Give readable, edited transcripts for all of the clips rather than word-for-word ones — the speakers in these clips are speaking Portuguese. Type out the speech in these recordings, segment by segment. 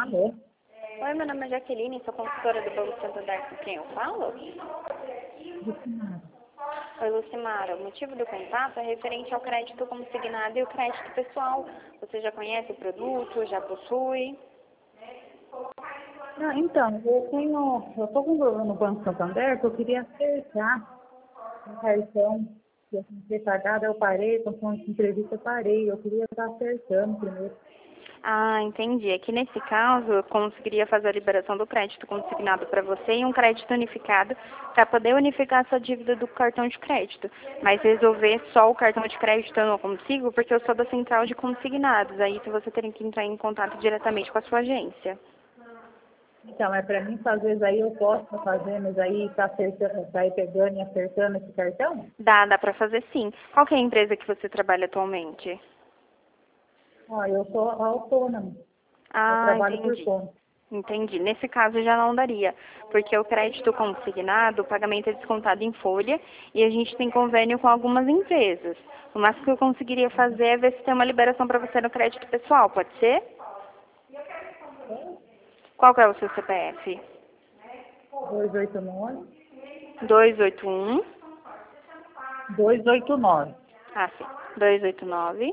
Alô? Oi, meu nome é Jaqueline, sou consultora do Banco Santander, com quem eu falo? Lucimara. Oi, Lucimara. O motivo do contato é referente ao crédito consignado e o crédito pessoal. Você já conhece o produto? Já possui? Não, então, eu tô com um problema no Banco Santander que eu queria acertar um cartão que eu tinha pagado, eu parei, com uma entrevista eu parei, eu queria estar acertando primeiro. Ah, entendi. Aqui nesse caso, eu conseguiria fazer a liberação do crédito consignado para você e um crédito unificado para poder unificar a sua dívida do cartão de crédito. Mas resolver só o cartão de crédito eu não consigo porque eu sou da central de consignados. Aí você teria que entrar em contato diretamente com a sua agência. Então, é para mim fazer, aí eu posso estar fazendo, aí tá acertando, tá aí pegando e acertando esse cartão? Dá para fazer sim. Qual que é a empresa que você trabalha atualmente? Ó, eu sou autônoma, eu Ah, trabalho por entendi. conta. Entendi. Nesse caso já não daria, porque o crédito consignado, o pagamento é descontado em folha e a gente tem convênio com algumas empresas. O máximo que eu conseguiria fazer é ver se tem uma liberação para você no crédito pessoal, pode ser? Qual que é o seu CPF? 289, 281, 289, ah sim, 289,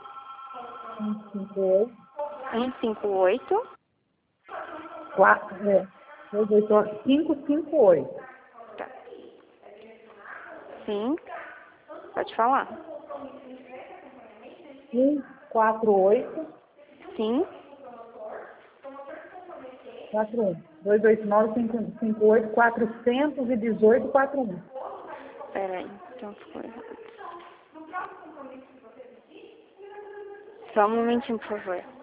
158, 158, 288, 558. tá. Sim, pode falar. 148 Sim, 41. 289 558 418 41. peraí, então ficou errado. Só um momentinho, por favor.